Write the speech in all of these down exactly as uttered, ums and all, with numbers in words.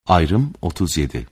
Ayrım otuz yedi.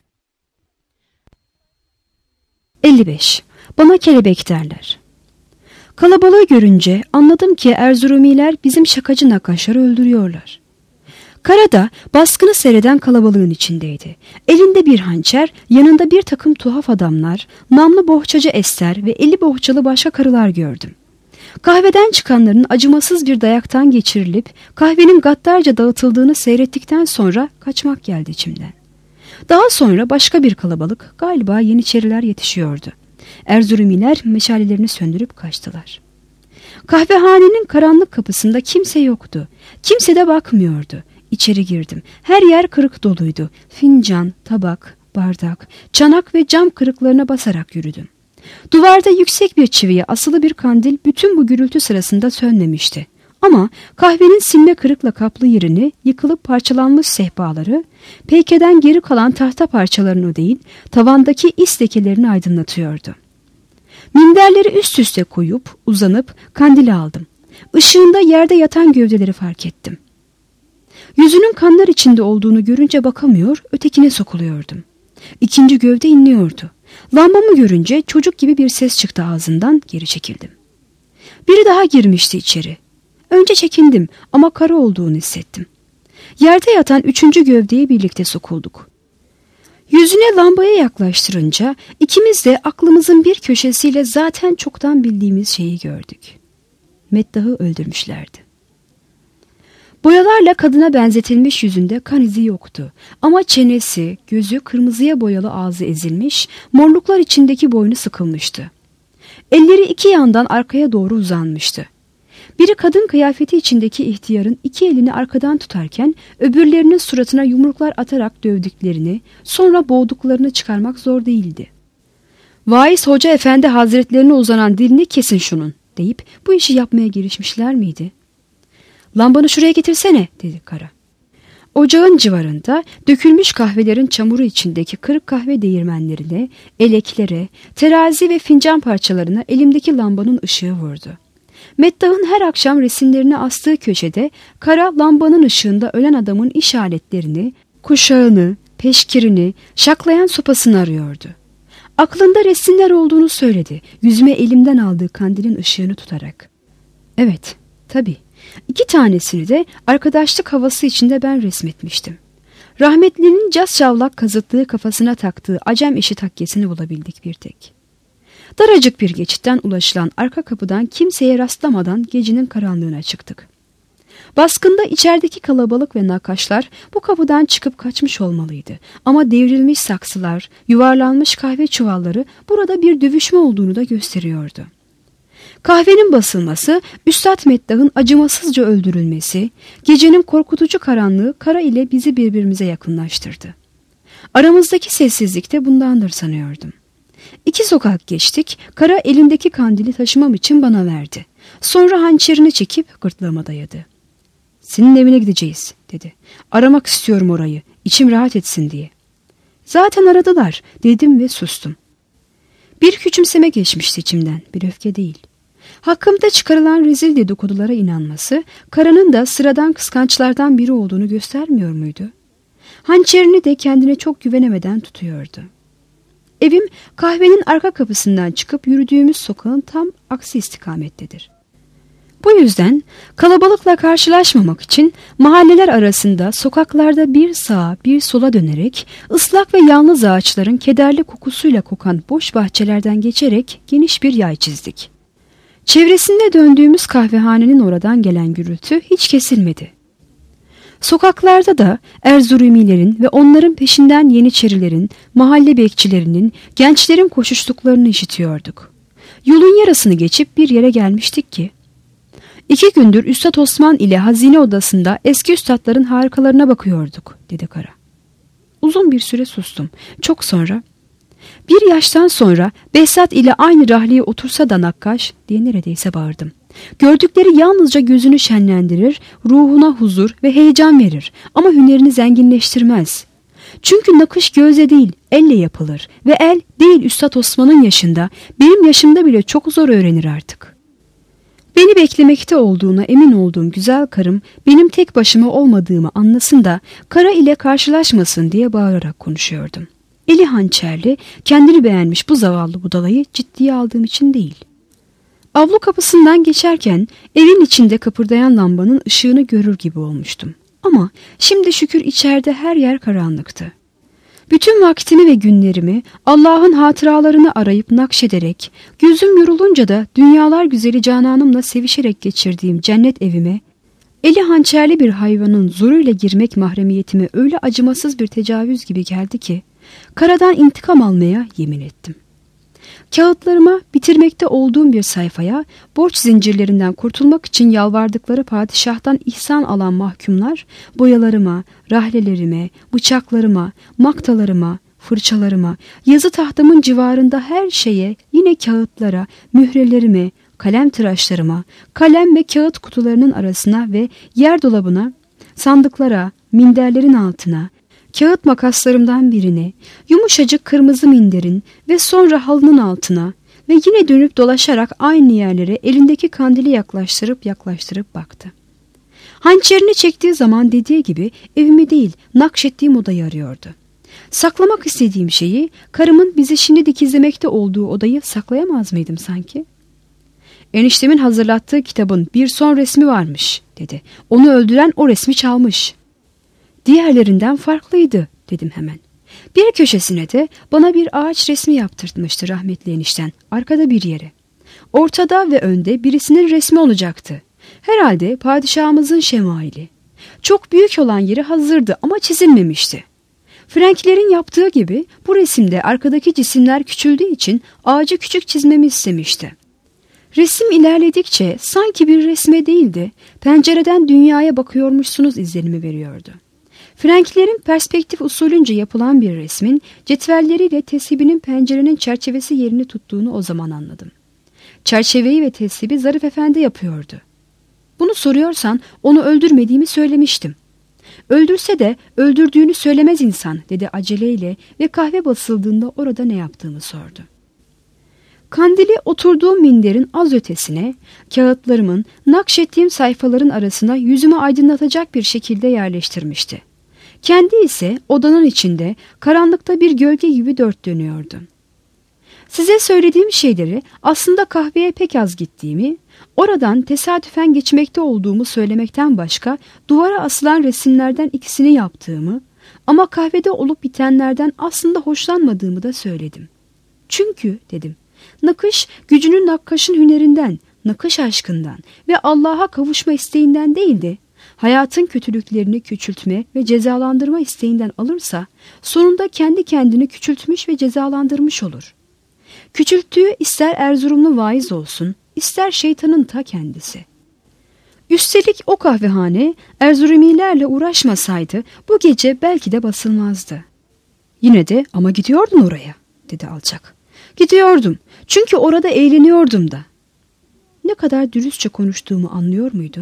elli beş. Bana kelebek derler. Kalabalığı görünce anladım ki Erzurumiler bizim şakacı nakkaşları öldürüyorlar. Karada baskını seyreden kalabalığın içindeydi. Elinde bir hançer, yanında bir takım tuhaf adamlar, namlı bohçacı Ester ve eli bohçalı başka karılar gördüm. Kahveden çıkanların acımasız bir dayaktan geçirilip kahvenin gaddarca dağıtıldığını seyrettikten sonra kaçmak geldi içimden. Daha sonra başka bir kalabalık, galiba Yeniçeriler yetişiyordu. Erzurumiler meşalelerini söndürüp kaçtılar. Kahvehanenin karanlık kapısında kimse yoktu. Kimse de bakmıyordu. İçeri girdim. Her yer kırık doluydu. Fincan, tabak, bardak, çanak ve cam kırıklarına basarak yürüdüm. Duvarda yüksek bir çiviye asılı bir kandil bütün bu gürültü sırasında sönmemişti. Ama kahvenin silme kırıkla kaplı yerini, yıkılıp parçalanmış sehpaları, peykeden geri kalan tahta parçalarını değil, tavandaki is lekelerini aydınlatıyordu. Minderleri üst üste koyup, uzanıp kandili aldım. Işığında yerde yatan gövdeleri fark ettim. Yüzünün kanlar içinde olduğunu görünce bakamıyor, ötekine sokuluyordum. İkinci gövde inliyordu. Lambamı görünce çocuk gibi bir ses çıktı ağzından, geri çekildim. Biri daha girmişti içeri. Önce çekindim ama kara olduğunu hissettim. Yerde yatan üçüncü gövdeye birlikte sokulduk. Yüzüne lambayı yaklaştırınca ikimiz de aklımızın bir köşesiyle zaten çoktan bildiğimiz şeyi gördük. Meddah'ı öldürmüşlerdi. Boyalarla kadına benzetilmiş yüzünde kan izi yoktu. Ama çenesi, gözü, kırmızıya boyalı ağzı ezilmiş, morluklar içindeki boynu sıkılmıştı. Elleri iki yandan arkaya doğru uzanmıştı. Biri kadın kıyafeti içindeki ihtiyarın iki elini arkadan tutarken öbürlerinin suratına yumruklar atarak dövdüklerini, sonra boğduklarını çıkarmak zor değildi. "Vaiz Hoca Efendi Hazretlerine uzanan dilini kesin şunun" deyip bu işi yapmaya girişmişler miydi? "Lambanı şuraya getirsene" dedi kara. Ocağın civarında dökülmüş kahvelerin çamuru içindeki kırık kahve değirmenlerine, eleklere, terazi ve fincan parçalarına elimdeki lambanın ışığı vurdu. Meddah'ın her akşam resimlerini astığı köşede kara lambanın ışığında ölen adamın iş aletlerini, kuşağını, peşkirini, şaklayan sopasını arıyordu. Aklında resimler olduğunu söyledi, yüzüme elimden aldığı kandilin ışığını tutarak. Evet, tabii. İki tanesini de arkadaşlık havası içinde ben resmetmiştim. Rahmetlinin cas şavlak kazıttığı kafasına taktığı acem eşi takkesini bulabildik bir tek. Daracık bir geçitten ulaşılan arka kapıdan kimseye rastlamadan gecenin karanlığına çıktık. Baskında içerideki kalabalık ve nakkaşlar bu kapıdan çıkıp kaçmış olmalıydı. Ama devrilmiş saksılar, yuvarlanmış kahve çuvalları burada bir dövüşme olduğunu da gösteriyordu. Kahvenin basılması, Üstad Meddah'ın acımasızca öldürülmesi, gecenin korkutucu karanlığı kara ile bizi birbirimize yakınlaştırdı. Aramızdaki sessizlik de bundandır sanıyordum. İki sokak geçtik, kara elindeki kandili taşımam için bana verdi. Sonra hançerini çekip gırtlağıma dayadı. "Senin evine gideceğiz" dedi. "Aramak istiyorum orayı, içim rahat etsin diye." "Zaten aradılar" dedim ve sustum. Bir küçümseme geçmişti içimden, bir öfke değil. Hakkımda çıkarılan rezil dedikodulara inanması, karanın da sıradan kıskançlardan biri olduğunu göstermiyor muydu? Hançerini de kendine çok güvenemeden tutuyordu. Evim kahvenin arka kapısından çıkıp yürüdüğümüz sokağın tam aksi istikamettedir. Bu yüzden kalabalıkla karşılaşmamak için mahalleler arasında sokaklarda bir sağa bir sola dönerek ıslak ve yalnız ağaçların kederli kokusuyla kokan boş bahçelerden geçerek geniş bir yay çizdik. Çevresinde döndüğümüz kahvehanenin oradan gelen gürültü hiç kesilmedi. Sokaklarda da Erzurumilerin ve onların peşinden Yeniçerilerin, mahalle bekçilerinin, gençlerin koşuştuklarını işitiyorduk. Yolun yarısını geçip bir yere gelmiştik ki, "İki gündür Üstad Osman ile hazine odasında eski üstadların harikalarına bakıyorduk" dedi kara. Uzun bir süre sustum. Çok sonra, "Bir yaştan sonra Behzat ile aynı rahliye otursa da nakkaş" diye neredeyse bağırdım. "Gördükleri yalnızca gözünü şenlendirir, ruhuna huzur ve heyecan verir ama hünerini zenginleştirmez. Çünkü nakış gözle değil, elle yapılır ve el değil Üstad Osman'ın yaşında, benim yaşımda bile çok zor öğrenir artık." Beni beklemekte olduğuna emin olduğum güzel karım benim tek başıma olmadığımı anlasın da Kara ile karşılaşmasın diye bağırarak konuşuyordum. Eli hançerli, kendini beğenmiş bu zavallı budalayı ciddiye aldığım için değil. Avlu kapısından geçerken evin içinde kapırdayan lambanın ışığını görür gibi olmuştum. Ama şimdi şükür içeride her yer karanlıktı. Bütün vaktimi ve günlerimi Allah'ın hatıralarını arayıp nakşederek, gözüm yorulunca da dünyalar güzeli Canan'ımla sevişerek geçirdiğim cennet evime, eli hançerli bir hayvanın zoruyla girmek mahremiyetime öyle acımasız bir tecavüz gibi geldi ki, Kara'dan intikam almaya yemin ettim. Kağıtlarıma bitirmekte olduğum bir sayfaya borç zincirlerinden kurtulmak için yalvardıkları padişahtan ihsan alan mahkumlar boyalarıma, rahlelerime, bıçaklarıma, maktalarıma, fırçalarıma, yazı tahtamın civarında her şeye, yine kağıtlara, mührelerime, kalem tıraşlarıma, kalem ve kağıt kutularının arasına ve yer dolabına, sandıklara, minderlerin altına, kağıt makaslarımdan birine, yumuşacık kırmızı minderin ve sonra halının altına ve yine dönüp dolaşarak aynı yerlere elindeki kandili yaklaştırıp yaklaştırıp baktı. Hançerini çektiği zaman dediği gibi evimi değil, nakşettiğim odayı arıyordu. Saklamak istediğim şeyi, karımın bizi şimdi dikizlemekte olduğu odayı saklayamaz mıydım sanki? Eniştemin hazırlattığı kitabın bir son resmi varmış, dedi. Onu öldüren o resmi çalmış. Diğerlerinden farklıydı, dedim hemen. Bir köşesine de bana bir ağaç resmi yaptırtmıştı rahmetli enişten, arkada bir yere. Ortada ve önde birisinin resmi olacaktı. Herhalde padişahımızın şemaili. Çok büyük olan yeri hazırdı ama çizilmemişti. Franklerin yaptığı gibi bu resimde arkadaki cisimler küçüldüğü için ağacı küçük çizmemi istemişti. Resim ilerledikçe sanki bir resme değildi, pencereden dünyaya bakıyormuşsunuz izlenimi veriyordu. Franklerin perspektif usulünce yapılan bir resmin cetvelleriyle tesibinin pencerenin çerçevesi yerini tuttuğunu o zaman anladım. Çerçeveyi ve tesibi Zarif Efendi yapıyordu. Bunu soruyorsan onu öldürmediğimi söylemiştim. Öldürse de öldürdüğünü söylemez insan, dedi aceleyle ve kahve basıldığında orada ne yaptığımı sordu. Kandili oturduğum minderin az ötesine, kağıtlarımın, nakşettiğim sayfaların arasına yüzümü aydınlatacak bir şekilde yerleştirmişti. Kendi ise odanın içinde karanlıkta bir gölge gibi dört dönüyordu. Size söylediğim şeyleri aslında kahveye pek az gittiğimi, oradan tesadüfen geçmekte olduğumu söylemekten başka duvara asılan resimlerden ikisini yaptığımı ama kahvede olup bitenlerden aslında hoşlanmadığımı da söyledim. Çünkü, dedim, nakış gücünün nakkaşın hünerinden, nakış aşkından ve Allah'a kavuşma isteğinden değildi. Hayatın kötülüklerini küçültme ve cezalandırma isteğinden alırsa sonunda kendi kendini küçültmüş ve cezalandırmış olur. Küçülttüğü ister Erzurumlu vaiz olsun, ister şeytanın ta kendisi. Üstelik o kahvehane Erzurumilerle uğraşmasaydı bu gece belki de basılmazdı. Yine de ama gidiyordun oraya, dedi alçak. Gidiyordum çünkü orada eğleniyordum da. Ne kadar dürüstçe konuştuğumu anlıyor muydu?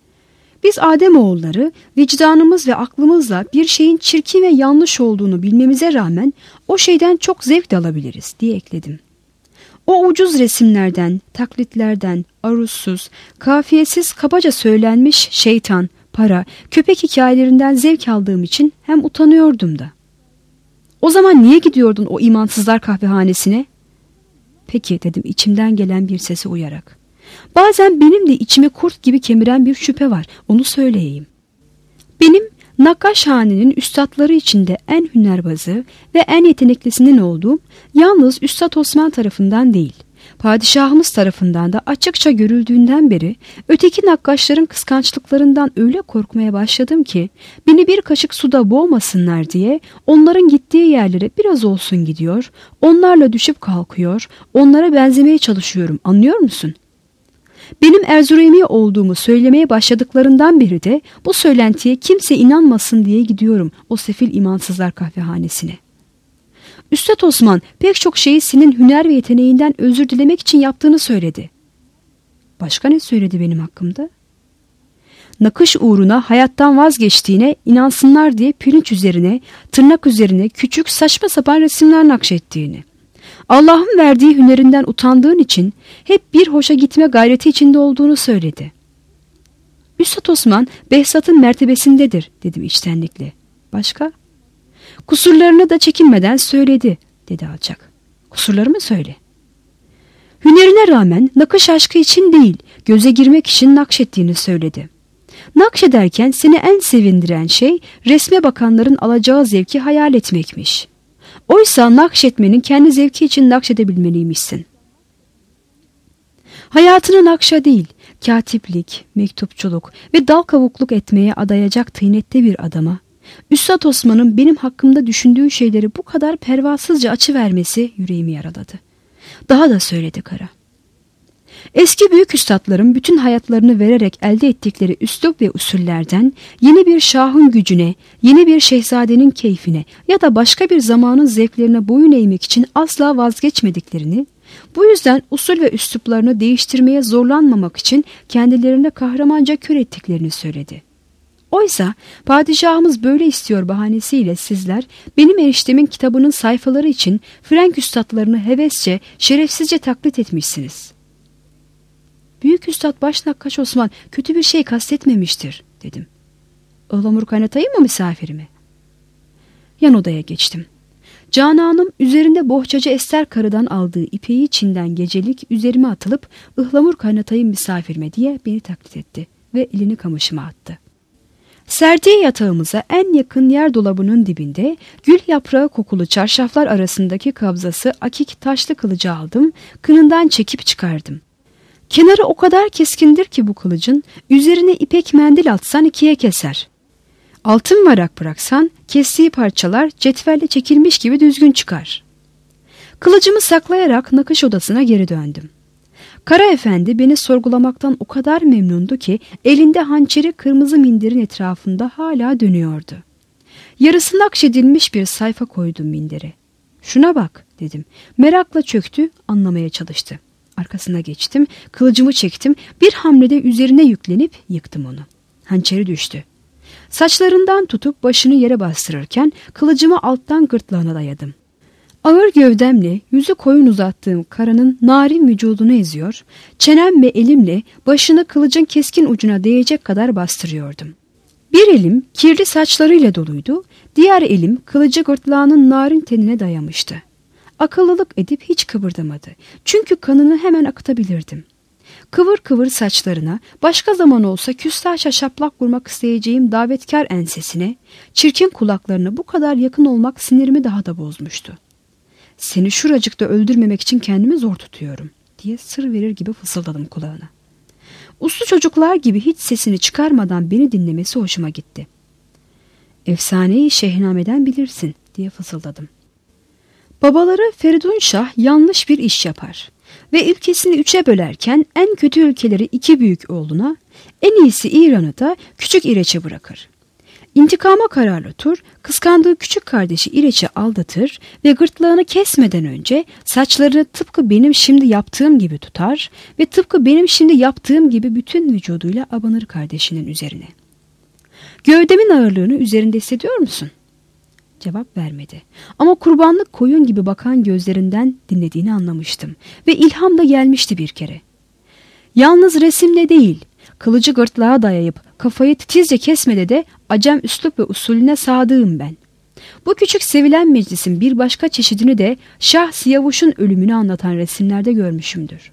Biz Ademoğulları vicdanımız ve aklımızla bir şeyin çirkin ve yanlış olduğunu bilmemize rağmen o şeyden çok zevk de alabiliriz diye ekledim. O ucuz resimlerden, taklitlerden, aruzsuz, kafiyesiz kabaca söylenmiş şeytan, para, köpek hikayelerinden zevk aldığım için hem utanıyordum da. O zaman niye gidiyordun o imansızlar kahvehanesine? Peki, dedim içimden gelen bir sese uyarak. Bazen benim de içimi kurt gibi kemiren bir şüphe var, onu söyleyeyim. Benim nakkaşhanenin üstadları içinde en hünerbazı ve en yeteneklisinin olduğum yalnız Üstad Osman tarafından değil, padişahımız tarafından da açıkça görüldüğünden beri öteki nakkaşların kıskançlıklarından öyle korkmaya başladım ki beni bir kaşık suda boğmasınlar diye onların gittiği yerlere biraz olsun gidiyor, onlarla düşüp kalkıyor, onlara benzemeye çalışıyorum, anlıyor musun? Benim Erzurumi olduğumu söylemeye başladıklarından beri de bu söylentiye kimse inanmasın diye gidiyorum o sefil imansızlar kahvehanesine. Üstad Osman pek çok şeyi senin hüner ve yeteneğinden özür dilemek için yaptığını söyledi. Başka ne söyledi benim hakkımda? Nakış uğruna hayattan vazgeçtiğine inansınlar diye pirinç üzerine, tırnak üzerine küçük saçma sapan resimler nakşettiğini. Allah'ın verdiği hünerinden utandığın için hep bir hoşa gitme gayreti içinde olduğunu söyledi. Üstad Osman Behzat'ın mertebesindedir dedim içtenlikle. Başka? Kusurlarını da çekinmeden söyledi dedi alçak. Kusurlarımı söyle. Hünerine rağmen nakış aşkı için değil, göze girmek için nakşettiğini söyledi. Nakşederken seni en sevindiren şey resme bakanların alacağı zevki hayal etmekmiş. Oysa nakşetmenin kendi zevki için nakşedebilmeliymişsin. Hayatını nakşa değil, katiplik, mektupçuluk ve dal kavukluk etmeye adayacak tıynette bir adama, Üstad Osman'ın benim hakkımda düşündüğü şeyleri bu kadar pervasızca açıvermesi yüreğimi yaraladı. Daha da söyledi Kara. Eski büyük üstadların bütün hayatlarını vererek elde ettikleri üslup ve usullerden yeni bir şahın gücüne, yeni bir şehzadenin keyfine ya da başka bir zamanın zevklerine boyun eğmek için asla vazgeçmediklerini, bu yüzden usul ve üsluplarını değiştirmeye zorlanmamak için kendilerine kahramanca kör ettiklerini söyledi. Oysa padişahımız böyle istiyor bahanesiyle sizler benim eriştemin kitabının sayfaları için Frenk üstadlarını hevesçe, şerefsizce taklit etmişsiniz. Büyük Üstad Başnakkaş Osman kötü bir şey kastetmemiştir dedim. Ihlamur kaynatayım mı misafirime? Yan odaya geçtim. Cananım üzerinde bohçacı Ester karıdan aldığı ipeği Çin'den gecelik üzerime atılıp ıhlamur kaynatayım misafirime diye beni taklit etti ve elini kamışıma attı. Serdiği yatağımıza en yakın yer dolabının dibinde gül yaprağı kokulu çarşaflar arasındaki kabzası akik taşlı kılıcı aldım, kınından çekip çıkardım. Kenarı o kadar keskindir ki bu kılıcın, üzerine ipek mendil atsan ikiye keser. Altın varak bıraksan kestiği parçalar cetvelle çekilmiş gibi düzgün çıkar. Kılıcımı saklayarak nakış odasına geri döndüm. Kara Efendi beni sorgulamaktan o kadar memnundu ki elinde hançeri kırmızı minderin etrafında hala dönüyordu. Yarısı nakşedilmiş bir sayfa koydum mindere. Şuna bak dedim. Merakla çöktü, anlamaya çalıştı. Arkasına geçtim, kılıcımı çektim, bir hamlede üzerine yüklenip yıktım onu. Hançeri düştü. Saçlarından tutup başını yere bastırırken kılıcımı alttan gırtlağına dayadım. Ağır gövdemle yüzü koyun uzattığım Kara'nın narin vücudunu eziyor, çenem ve elimle başını kılıcın keskin ucuna değecek kadar bastırıyordum. Bir elim kirli saçlarıyla doluydu, diğer elim kılıcı gırtlağının narin tenine dayamıştı. Akıllılık edip hiç kıpırdamadı. Çünkü kanını hemen akıtabilirdim. Kıvır kıvır saçlarına, başka zaman olsa küstahça şaplak vurmak isteyeceğim davetkar ensesine, çirkin kulaklarına bu kadar yakın olmak sinirimi daha da bozmuştu. Seni şuracıkta öldürmemek için kendimi zor tutuyorum diye sır verir gibi fısıldadım kulağına. Uslu çocuklar gibi hiç sesini çıkarmadan beni dinlemesi hoşuma gitti. Efsaneyi Şehnameden bilirsin diye fısıldadım. Babaları Feridun Şah yanlış bir iş yapar ve ülkesini üçe bölerken en kötü ülkeleri iki büyük oğluna, en iyisi İran'ı da küçük İreç'e bırakır. İntikama kararlı Tur, kıskandığı küçük kardeşi İreç'i aldatır ve gırtlağını kesmeden önce saçlarını tıpkı benim şimdi yaptığım gibi tutar ve tıpkı benim şimdi yaptığım gibi bütün vücuduyla abanır kardeşinin üzerine. Gövdemin ağırlığını üzerinde hissediyor musun? Cevap vermedi. Ama kurbanlık koyun gibi bakan gözlerinden dinlediğini anlamıştım ve ilham da gelmişti bir kere. Yalnız resimle değil, kılıcı gırtlağa dayayıp kafayı titizce kesmede de acem üslup ve usulüne sadığım ben. Bu küçük sevilen meclisin bir başka çeşidini de Şah Siyavuş'un ölümünü anlatan resimlerde görmüşümdür.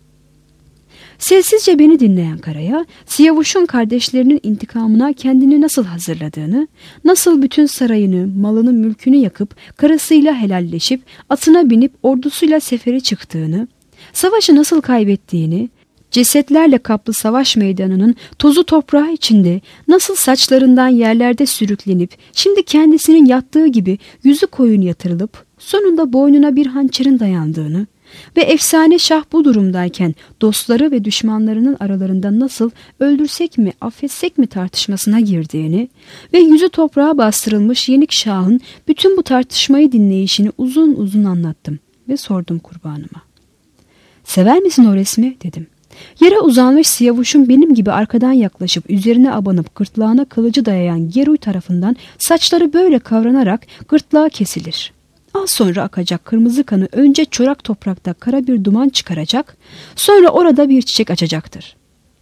Sessizce beni dinleyen Kara'ya, Siyavuş'un kardeşlerinin intikamına kendini nasıl hazırladığını, nasıl bütün sarayını, malını, mülkünü yakıp, karısıyla helalleşip, atına binip ordusuyla sefere çıktığını, savaşı nasıl kaybettiğini, cesetlerle kaplı savaş meydanının tozu toprağı içinde nasıl saçlarından yerlerde sürüklenip, şimdi kendisinin yattığı gibi yüzü koyun yatırılıp, sonunda boynuna bir hançerin dayandığını, ve efsane Şah bu durumdayken dostları ve düşmanlarının aralarında nasıl öldürsek mi affetsek mi tartışmasına girdiğini ve yüzü toprağa bastırılmış Yenik Şah'ın bütün bu tartışmayı dinleyişini uzun uzun anlattım ve sordum kurbanıma. Sever misin o resmi dedim. Yere uzanmış Siyavuş'un benim gibi arkadan yaklaşıp üzerine abanıp gırtlağına kılıcı dayayan Geruy tarafından saçları böyle kavranarak gırtlağı kesilir. Az sonra akacak kırmızı kanı önce çorak toprakta kara bir duman çıkaracak, sonra orada bir çiçek açacaktır.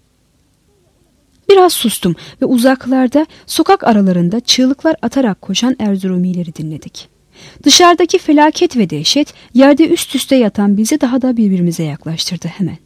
Biraz sustum ve uzaklarda, sokak aralarında çığlıklar atarak koşan Erzurumileri dinledik. Dışarıdaki felaket ve dehşet yerde üst üste yatan bizi daha da birbirimize yaklaştırdı hemen.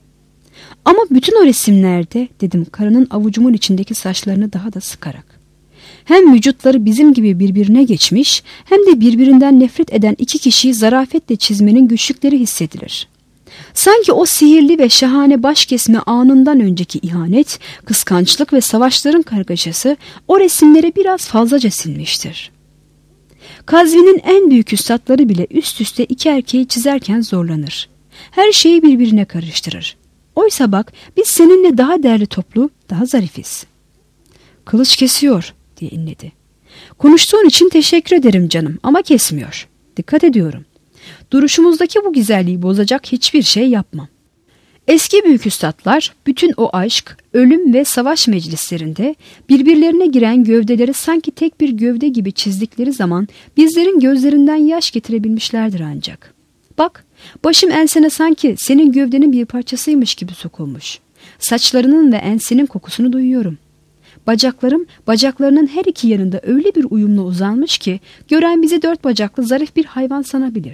Ama bütün o resimlerde, dedim karının avucumun içindeki saçlarını daha da sıkarak. Hem vücutları bizim gibi birbirine geçmiş, hem de birbirinden nefret eden iki kişiyi zarafetle çizmenin güçlükleri hissedilir. Sanki o sihirli ve şahane baş kesme anından önceki ihanet, kıskançlık ve savaşların kargaşası o resimlere biraz fazlaca silmiştir. Kazvi'nin en büyük üstadları bile üst üste iki erkeği çizerken zorlanır. Her şeyi birbirine karıştırır. Oysa bak, biz seninle daha değerli toplu, daha zarifiz. Kılıç kesiyor diye inledi. Konuştuğun için teşekkür ederim canım ama kesmiyor. Dikkat ediyorum. Duruşumuzdaki bu güzelliği bozacak hiçbir şey yapmam. Eski büyük üstadlar bütün o aşk, ölüm ve savaş meclislerinde birbirlerine giren gövdeleri sanki tek bir gövde gibi çizdikleri zaman bizlerin gözlerinden yaş getirebilmişlerdir ancak. Bak, başım ensene sanki senin gövdenin bir parçasıymış gibi sokulmuş. Saçlarının ve ensenin kokusunu duyuyorum. Bacaklarım bacaklarının her iki yanında öyle bir uyumlu uzanmış ki gören bizi dört bacaklı zarif bir hayvan sanabilir.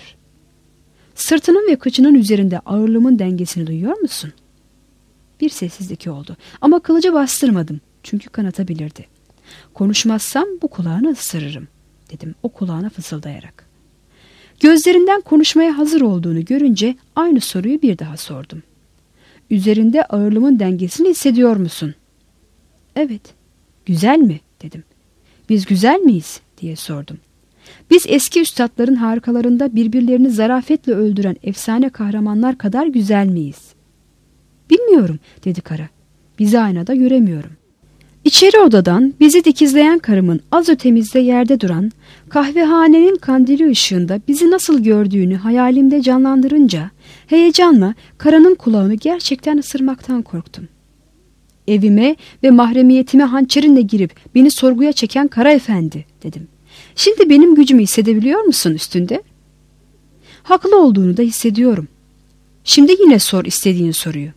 Sırtının ve kıçının üzerinde ağırlığımın dengesini duyuyor musun? Bir sessizlik oldu ama kılıcı bastırmadım çünkü kanatabilirdi. Konuşmazsam bu kulağını ısırırım dedim o kulağına fısıldayarak. Gözlerinden konuşmaya hazır olduğunu görünce aynı soruyu bir daha sordum. Üzerinde ağırlığımın dengesini hissediyor musun? Evet. Güzel mi? Dedim. Biz güzel miyiz? Diye sordum. Biz eski üstadların harikalarında birbirlerini zarafetle öldüren efsane kahramanlar kadar güzel miyiz? Bilmiyorum dedi kara. Bizi aynada göremiyorum. İçeri odadan bizi dikizleyen karımın az ötemizde yerde duran kahvehanenin kandili ışığında bizi nasıl gördüğünü hayalimde canlandırınca heyecanla karanın kulağını gerçekten ısırmaktan korktum. Evime ve mahremiyetime hançerinle girip beni sorguya çeken Kara Efendi dedim. Şimdi benim gücümü hissedebiliyor musun üstünde? Haklı olduğunu da hissediyorum. Şimdi yine sor istediğin soruyu.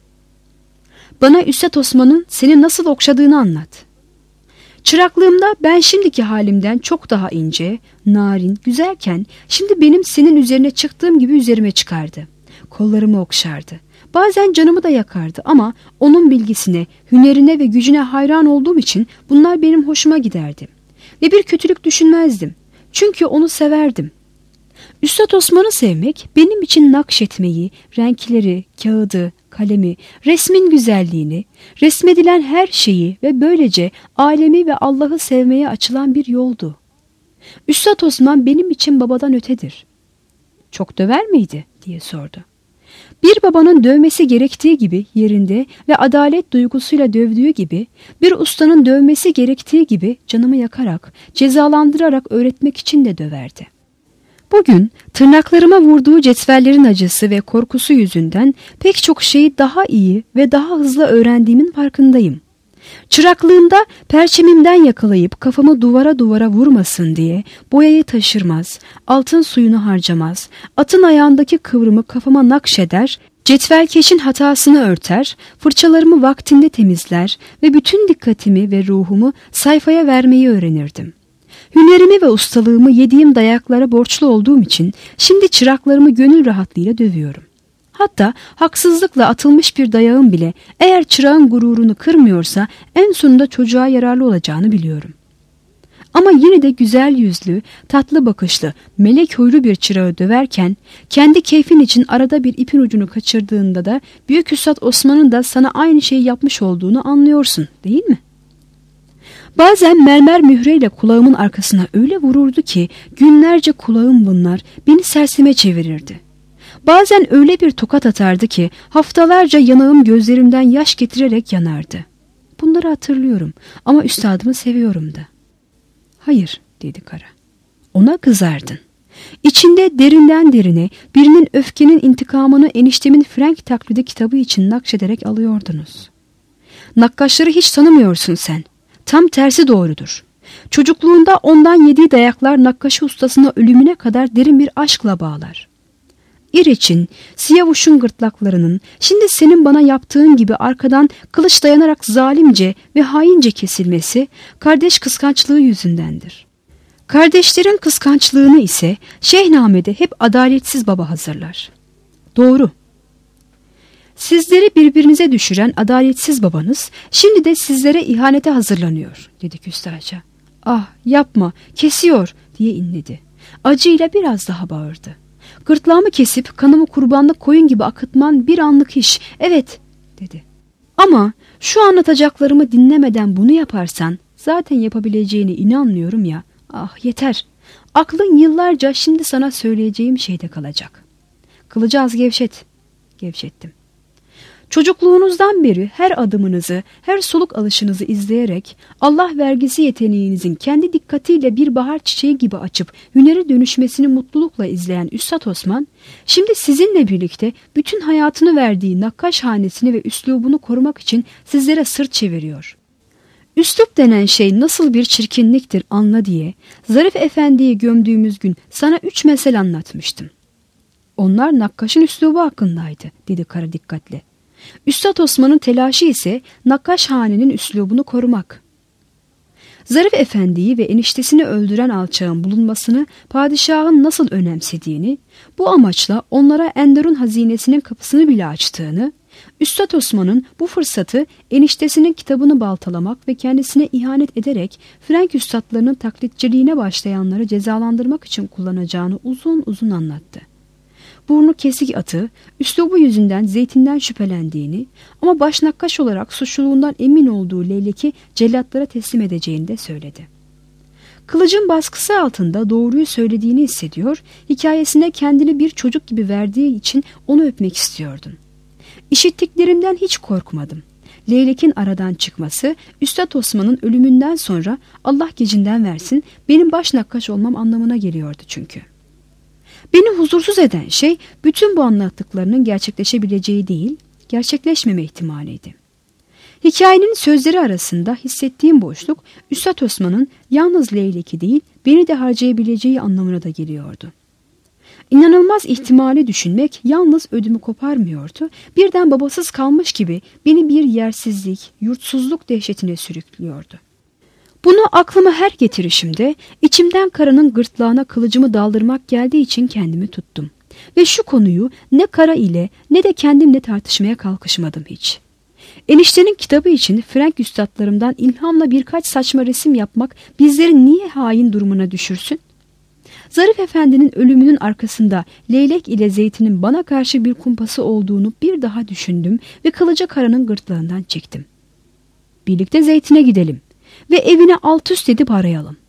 Bana Üstad Osman'ın seni nasıl okşadığını anlat. Çıraklığımda ben şimdiki halimden çok daha ince, narin, güzelken şimdi benim senin üzerine çıktığım gibi üzerime çıkardı. Kollarımı okşardı. Bazen canımı da yakardı ama onun bilgisine, hünerine ve gücüne hayran olduğum için bunlar benim hoşuma giderdi. Ve bir kötülük düşünmezdim. Çünkü onu severdim. Üstad Osman'ı sevmek benim için nakşetmeyi, renkleri, kağıdı, kalemi, resmin güzelliğini, resmedilen her şeyi ve böylece alemi ve Allah'ı sevmeye açılan bir yoldu. Üstad Osman benim için babadan ötedir. Çok döver miydi diye sordu. Bir babanın dövmesi gerektiği gibi yerinde ve adalet duygusuyla dövdüğü gibi, bir ustanın dövmesi gerektiği gibi canımı yakarak, cezalandırarak öğretmek için de döverdi. Bugün tırnaklarıma vurduğu cetvellerin acısı ve korkusu yüzünden pek çok şeyi daha iyi ve daha hızlı öğrendiğimin farkındayım. Çıraklığımda perçemimden yakalayıp kafamı duvara duvara vurmasın diye boyayı taşırmaz, altın suyunu harcamaz, atın ayağındaki kıvrımı kafama nakşeder, cetvelkeşin hatasını örter, fırçalarımı vaktinde temizler ve bütün dikkatimi ve ruhumu sayfaya vermeyi öğrenirdim. Hünerimi ve ustalığımı yediğim dayaklara borçlu olduğum için şimdi çıraklarımı gönül rahatlığıyla dövüyorum. Hatta haksızlıkla atılmış bir dayağın bile eğer çırağın gururunu kırmıyorsa en sonunda çocuğa yararlı olacağını biliyorum. Ama yine de güzel yüzlü, tatlı bakışlı, melek huylu bir çırağı döverken kendi keyfin için arada bir ipin ucunu kaçırdığında da Büyük Üstad Osman'ın da sana aynı şeyi yapmış olduğunu anlıyorsun, değil mi? Bazen mermer mühreyle kulağımın arkasına öyle vururdu ki günlerce kulağım bunlar beni serseme çevirirdi. Bazen öyle bir tokat atardı ki haftalarca yanağım gözlerimden yaş getirerek yanardı. Bunları hatırlıyorum ama üstadımı seviyorum da. Hayır dedi Kara. Ona kızardın. İçinde derinden derine birinin öfkenin intikamını eniştemin Frank taklidi kitabı için nakşederek alıyordunuz. Nakkaşları hiç tanımıyorsun sen. Tam tersi doğrudur. Çocukluğunda ondan yediği dayaklar nakkaşı ustasına ölümüne kadar derin bir aşkla bağlar. İreç'in, Siyavuş'un gırtlaklarının şimdi senin bana yaptığın gibi arkadan kılıç dayanarak zalimce ve haince kesilmesi kardeş kıskançlığı yüzündendir. Kardeşlerin kıskançlığını ise Şehname'de hep adaletsiz baba hazırlar. Doğru. Sizleri birbirinize düşüren adaletsiz babanız şimdi de sizlere ihanete hazırlanıyor, dedi küstahça. Ah yapma, kesiyor diye inledi. Acıyla biraz daha bağırdı. Gırtlağımı kesip kanımı kurbanlık koyun gibi akıtman bir anlık iş, evet dedi. Ama şu anlatacaklarımı dinlemeden bunu yaparsan zaten yapabileceğine inanmıyorum ya. Ah yeter. Aklın yıllarca şimdi sana söyleyeceğim şeyde kalacak. Kılıcı az gevşet. Gevşettim. Çocukluğunuzdan beri her adımınızı, her soluk alışınızı izleyerek Allah vergisi yeteneğinizin kendi dikkatiyle bir bahar çiçeği gibi açıp hünere dönüşmesini mutlulukla izleyen Üstad Osman, şimdi sizinle birlikte bütün hayatını verdiği nakkaş hanesini ve üslubunu korumak için sizlere sırt çeviriyor. Üslup denen şey nasıl bir çirkinliktir anla diye Zarif Efendi'yi gömdüğümüz gün sana üç mesel anlatmıştım. Onlar nakkaşın üslubu hakkındaydı, dedi Kara dikkatle. Üstad Osman'ın telaşı ise nakkaş hanenin üslubunu korumak. Zarif Efendi'yi ve eniştesini öldüren alçağın bulunmasını padişahın nasıl önemsediğini, bu amaçla onlara Enderun hazinesinin kapısını bile açtığını, Üstad Osman'ın bu fırsatı eniştesinin kitabını baltalamak ve kendisine ihanet ederek Frenk üstadlarının taklitçiliğine başlayanları cezalandırmak için kullanacağını uzun uzun anlattı. Burnu kesik atı, üslubu yüzünden Zeytin'den şüphelendiğini ama başnakkaş olarak suçluluğundan emin olduğu Leylek'i cellatlara teslim edeceğini de söyledi. Kılıcın baskısı altında doğruyu söylediğini hissediyor, hikayesine kendini bir çocuk gibi verdiği için onu öpmek istiyordun. İşittiklerimden hiç korkmadım. Leylek'in aradan çıkması, Üstad Osman'ın ölümünden sonra Allah gecinden versin benim başnakkaş olmam anlamına geliyordu çünkü. Beni huzursuz eden şey bütün bu anlattıklarının gerçekleşebileceği değil, gerçekleşmeme ihtimaliydi. Hikayenin sözleri arasında hissettiğim boşluk, Üstad Osman'ın yalnız Leylek'i değil, beni de harcayabileceği anlamına da geliyordu. İnanılmaz ihtimali düşünmek yalnız ödümü koparmıyordu, birden babasız kalmış gibi beni bir yersizlik, yurtsuzluk dehşetine sürüklüyordu. Bunu aklıma her getirişimde içimden Kara'nın gırtlağına kılıcımı daldırmak geldiği için kendimi tuttum. Ve şu konuyu ne Kara ile ne de kendimle tartışmaya kalkışmadım hiç. Eniştenin kitabı için Frenk üstadlarımdan ilhamla birkaç saçma resim yapmak bizleri niye hain durumuna düşürsün? Zarif Efendi'nin ölümünün arkasında Leylek ile Zeytin'in bana karşı bir kumpası olduğunu bir daha düşündüm ve kılıcı Kara'nın gırtlağından çektim. Birlikte Zeytin'e gidelim ve evine alt üst edip arayalım.